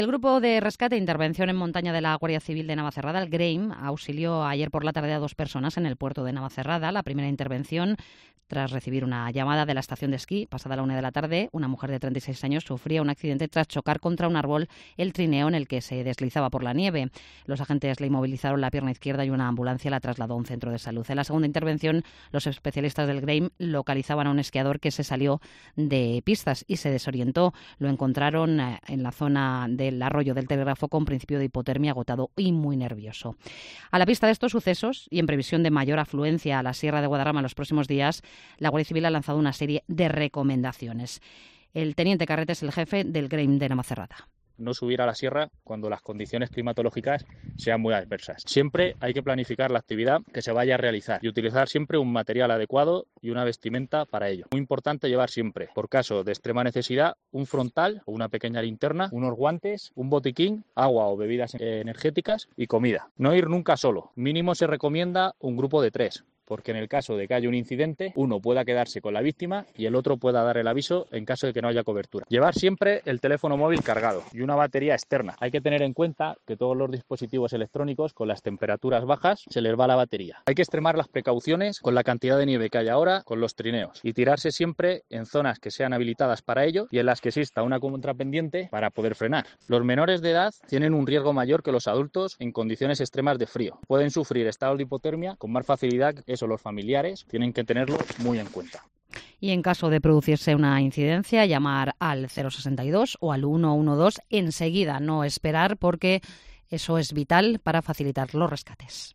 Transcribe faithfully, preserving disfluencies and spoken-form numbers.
El Grupo de Rescate e Intervención en Montaña de la Guardia Civil de Navacerrada, el GREIM, auxilió ayer por la tarde a dos personas en el puerto de Navacerrada. La primera intervención, tras recibir una llamada de la estación de esquí, pasada la una de la tarde, una mujer de treinta y seis años sufría un accidente tras chocar contra un árbol el trineo en el que se deslizaba por la nieve. Los agentes le inmovilizaron la pierna izquierda y una ambulancia la trasladó a un centro de salud. En la segunda intervención, los especialistas del GREIM localizaban a un esquiador que se salió de pistas y se desorientó. Lo encontraron en la zona del arroyo del Telégrafo con principio de hipotermia, agotado y muy nervioso. A la vista de estos sucesos y en previsión de mayor afluencia a la Sierra de Guadarrama en los próximos días, la Guardia Civil ha lanzado una serie de recomendaciones. El teniente Carrete es el jefe del GREIM de Navacerrada. No subir a la sierra cuando las condiciones climatológicas sean muy adversas. Siempre hay que planificar la actividad que se vaya a realizar y utilizar siempre un material adecuado y una vestimenta para ello. Muy importante llevar siempre, por caso de extrema necesidad, un frontal o una pequeña linterna, unos guantes, un botiquín, agua o bebidas energéticas y comida. No ir nunca solo. Mínimo se recomienda un grupo de tres, porque en el caso de que haya un incidente, uno pueda quedarse con la víctima y el otro pueda dar el aviso en caso de que no haya cobertura. Llevar siempre el teléfono móvil cargado y una batería externa. Hay que tener en cuenta que todos los dispositivos electrónicos con las temperaturas bajas se les va la batería. Hay que extremar las precauciones con la cantidad de nieve que hay ahora con los trineos y tirarse siempre en zonas que sean habilitadas para ello y en las que exista una contrapendiente para poder frenar. Los menores de edad tienen un riesgo mayor que los adultos en condiciones extremas de frío. Pueden sufrir estados de hipotermia con más facilidad. Eso los familiares tienen que tenerlo muy en cuenta. Y en caso de producirse una incidencia, llamar al cero sesenta y dos o al ciento doce enseguida, no esperar, porque eso es vital para facilitar los rescates.